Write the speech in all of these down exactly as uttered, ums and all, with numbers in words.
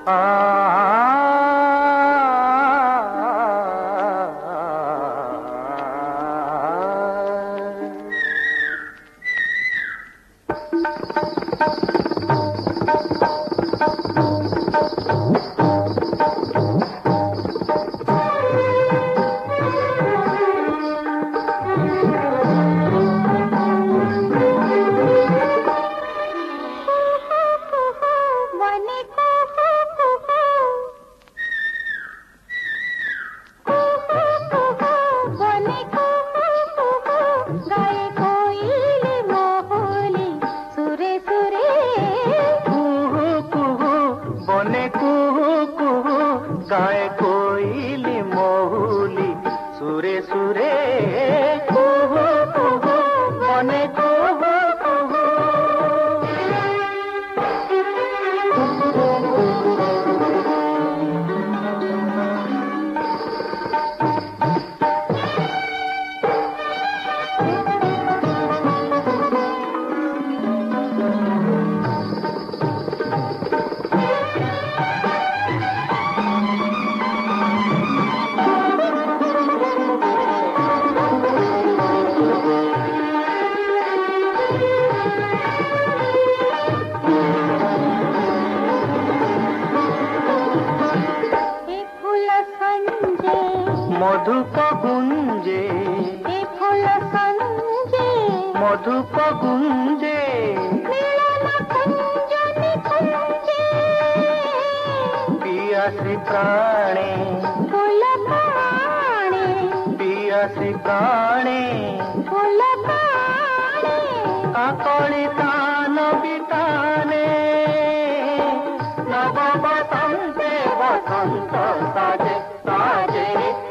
गाए कोयली मोहुली सुरे सुरे कुहू कुहू बने कुहू कुहू। मधुप गुंजे फूल संजे मधुप गुंजे पियासी प्राणे फूल प्राणे पियासी प्राणे फूल प्राणे काकड़ी तान बिताने नव बसंते बसंत साजे साजे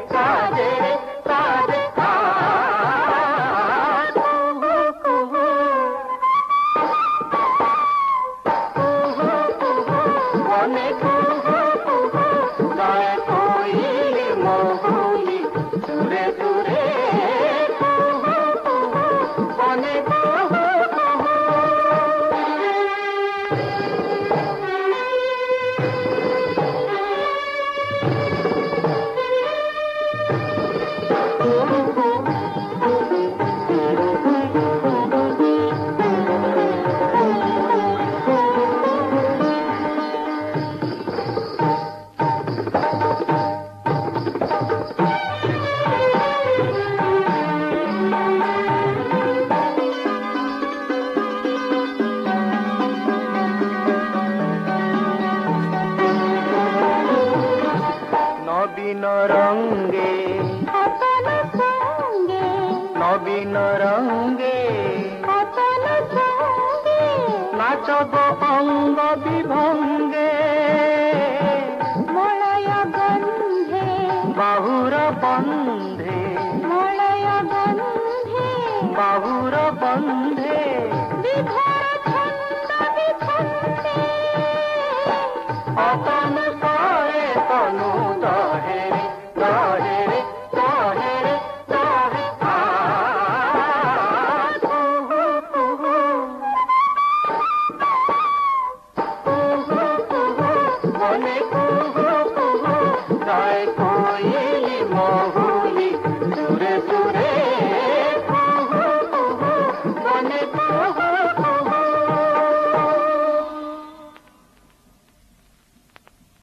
नवीन रंगे अपन संगे नवीन रंगे अपन संगे नाचब अंग विभंगे मलय गंधे बाहुर बंधे मलय गंधे बाहुर बंधे विभोर छंद विछंदे अपन सारे तनु गाए को